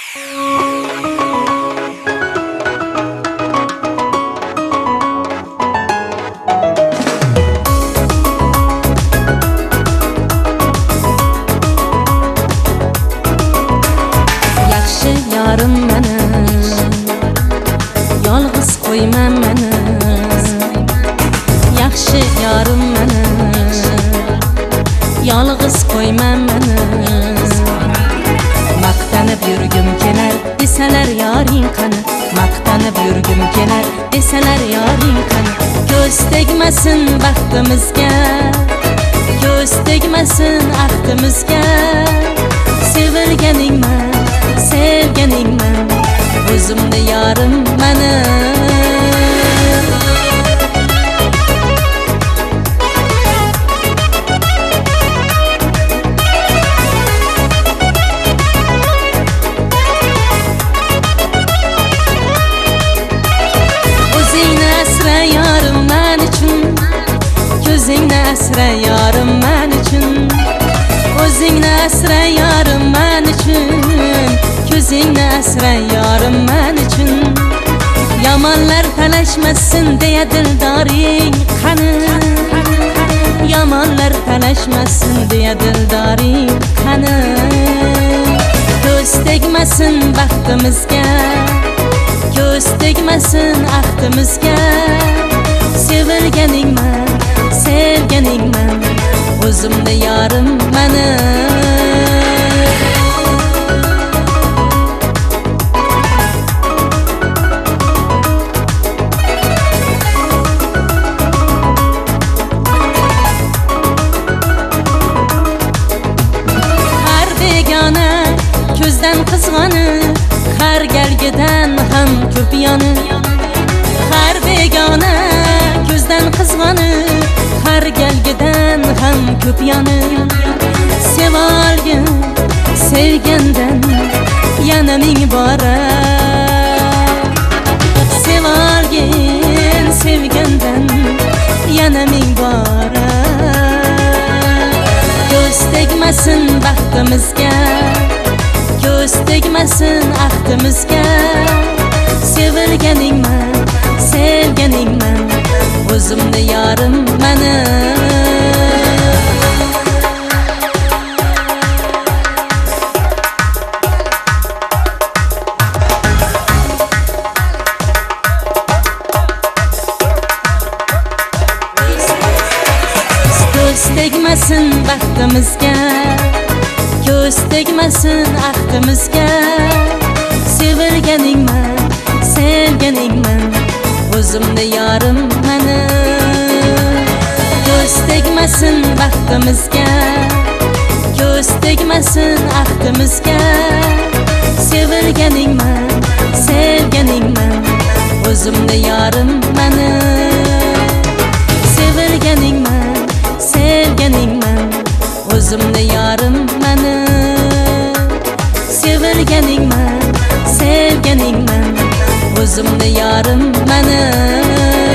Yaxshi yarim meni, yolg'iz qo'yma meni. Yaxshi yarim meni, yolg'iz qo'yma meni. Maqtanib yurgim kelar desalar yoring qani, maqtanib yurgim kelar desalar yoring qani. Ko'z tegmasin baxtimizga, ko'z tegmasin axtimizga. Sevilganingman, sevganingman, o'zimni yarim meni. O'zingni asra yarim men uchun, ko'zingni asra yarim men uchun. O'zingni asra yarim men uchun, ko'zingni asra yarim men uchun. Yomonlar talashmasin deya dildoring qani, yomonlar talashmasin deya dildoring qani. Ko'z tegmasin baxtimizga, ko'z tegmasin axtimizga. Sevilganingman, sevganingman, o'zimni yarim meni. Har begona ko'zdan qizg'oni, har galgidan ham ko'p yoni. Har begona ko'zdan qizg'oni, har galgidan ham ko'p yoni. Sevolgin sevgandan yana ming bora, sevolgin sevgandan yana ming bora. Ko'z tegmasin baxtimizga, ko'z tegmasin axtimizga. Sevilganingman, sevganingman, o'zimni yarim meni. Ko'z tegmasin baxtimizga, ko'z tegmasin axtimizga. Sevilganingman, sevganingman, o'zimni yarim meni. Ko'z tegmasin baxtimizga, ko'z tegmasin axtimizga. Sevilganingman, sevganingman, o'zimni yarim meni. Sevilganingman, sevganingman, o'zimni yarim meni. Sevilganingman, sevganingman, o'zimni yarim meni.